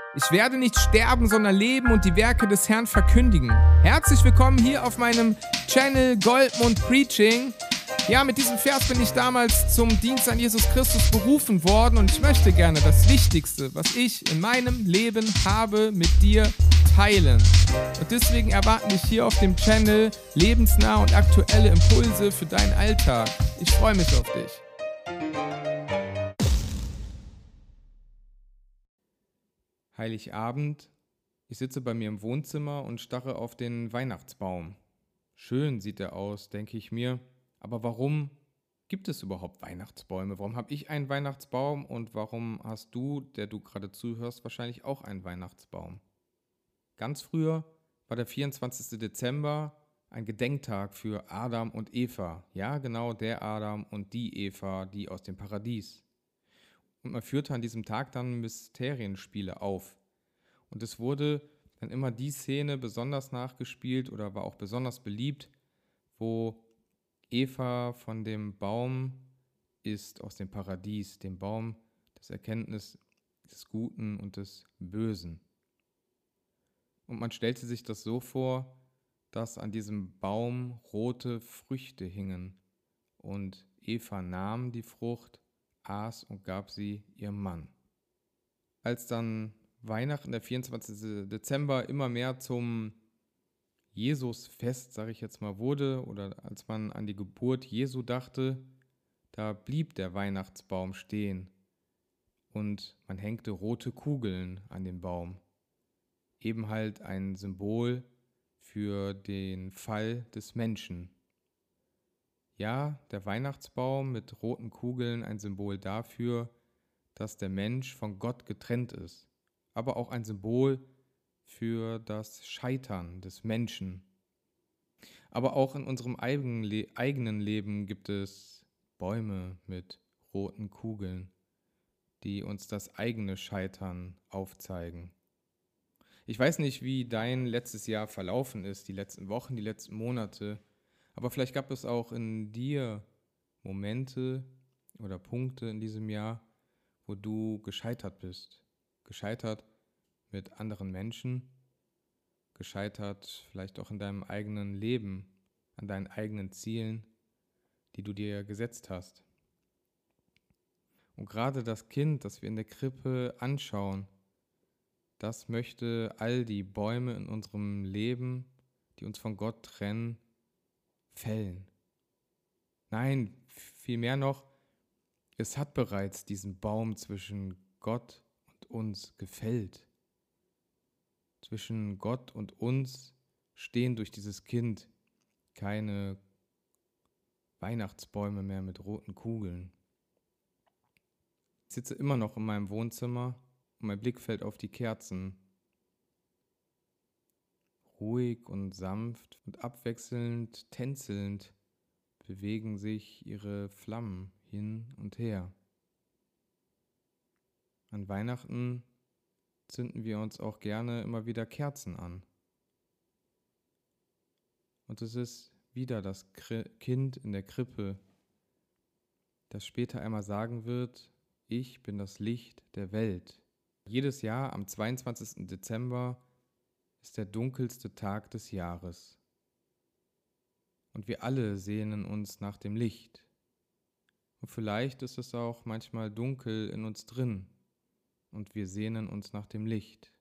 Ich werde nicht sterben, sondern leben und die Werke des Herrn verkündigen. Herzlich willkommen hier auf meinem Channel Goldmund Preaching. Ja, mit diesem Vers bin ich damals zum Dienst an Jesus Christus berufen worden und ich möchte gerne das Wichtigste, was ich in meinem Leben habe, mit dir teilen. Und deswegen erwarten dich hier auf dem Channel lebensnahe und aktuelle Impulse für deinen Alltag. Ich freue mich auf dich. Heiligabend. Ich sitze bei mir im Wohnzimmer und starre auf den Weihnachtsbaum. Schön sieht er aus, denke ich mir. Aber warum gibt es überhaupt Weihnachtsbäume? Warum habe ich einen Weihnachtsbaum und warum hast du, der du gerade zuhörst, wahrscheinlich auch einen Weihnachtsbaum? Ganz früher war der 24. Dezember ein Gedenktag für Adam und Eva. Ja, genau der Adam und die Eva, die aus dem Paradies. Und man führte an diesem Tag dann Mysterienspiele auf. Und es wurde dann immer die Szene besonders nachgespielt oder war auch besonders beliebt, wo Eva von dem Baum isst aus dem Paradies, dem Baum des Erkenntnis des Guten und des Bösen. Und man stellte sich das so vor, dass an diesem Baum rote Früchte hingen. Und Eva nahm die Frucht, aß und gab sie ihrem Mann. Als dann Weihnachten, der 24. Dezember, immer mehr zum Jesusfest, sage ich jetzt mal, wurde, oder als man an die Geburt Jesu dachte, da blieb der Weihnachtsbaum stehen und man hängte rote Kugeln an den Baum. Eben halt ein Symbol für den Fall des Menschen. Ja, der Weihnachtsbaum mit roten Kugeln ein Symbol dafür, dass der Mensch von Gott getrennt ist, aber auch ein Symbol für das Scheitern des Menschen. Aber auch in unserem eigenen Leben gibt es Bäume mit roten Kugeln, die uns das eigene Scheitern aufzeigen. Ich weiß nicht, wie dein letztes Jahr verlaufen ist, die letzten Wochen, die letzten Monate, aber vielleicht gab es auch in dir Momente oder Punkte in diesem Jahr, wo du gescheitert bist. Gescheitert mit anderen Menschen, gescheitert vielleicht auch in deinem eigenen Leben, an deinen eigenen Zielen, die du dir gesetzt hast. Und gerade das Kind, das wir in der Krippe anschauen, das möchte all die Bäume in unserem Leben, die uns von Gott trennen, fällen. Nein, vielmehr noch, es hat bereits diesen Baum zwischen Gott und uns gefällt. Zwischen Gott und uns stehen durch dieses Kind keine Weihnachtsbäume mehr mit roten Kugeln. Ich sitze immer noch in meinem Wohnzimmer und mein Blick fällt auf die Kerzen. Ruhig und sanft und abwechselnd tänzelnd bewegen sich ihre Flammen hin und her. An Weihnachten zünden wir uns auch gerne immer wieder Kerzen an. Und es ist wieder das Kind in der Krippe, das später einmal sagen wird, ich bin das Licht der Welt. Jedes Jahr am 22. Dezember ist der dunkelste Tag des Jahres. Und wir alle sehnen uns nach dem Licht. Und vielleicht ist es auch manchmal dunkel in uns drin und wir sehnen uns nach dem Licht.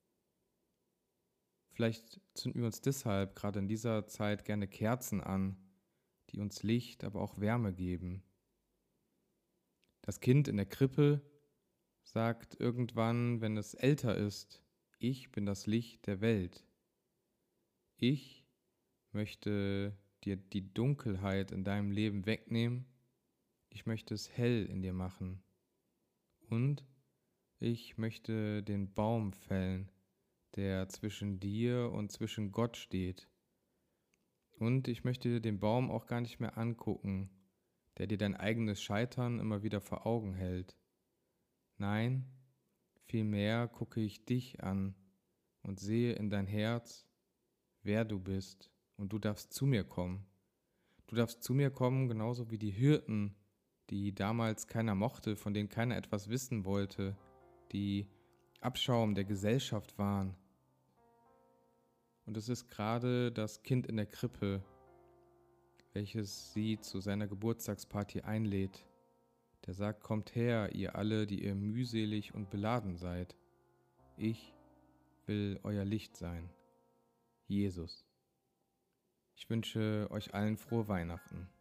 Vielleicht zünden wir uns deshalb gerade in dieser Zeit gerne Kerzen an, die uns Licht, aber auch Wärme geben. Das Kind in der Krippe sagt irgendwann, wenn es älter ist, ich bin das Licht der Welt. Ich möchte dir die Dunkelheit in deinem Leben wegnehmen. Ich möchte es hell in dir machen. Und ich möchte den Baum fällen, der zwischen dir und zwischen Gott steht. Und ich möchte dir den Baum auch gar nicht mehr angucken, der dir dein eigenes Scheitern immer wieder vor Augen hält. Nein, vielmehr gucke ich dich an und sehe in dein Herz, wer du bist. Und du darfst zu mir kommen. Du darfst zu mir kommen, genauso wie die Hirten, die damals keiner mochte, von denen keiner etwas wissen wollte, die Abschaum der Gesellschaft waren. Und es ist gerade das Kind in der Krippe, welches sie zu seiner Geburtstagsparty einlädt. Der sagt, kommt her, ihr alle, die ihr mühselig und beladen seid. Ich will euer Licht sein. Jesus. Ich wünsche euch allen frohe Weihnachten.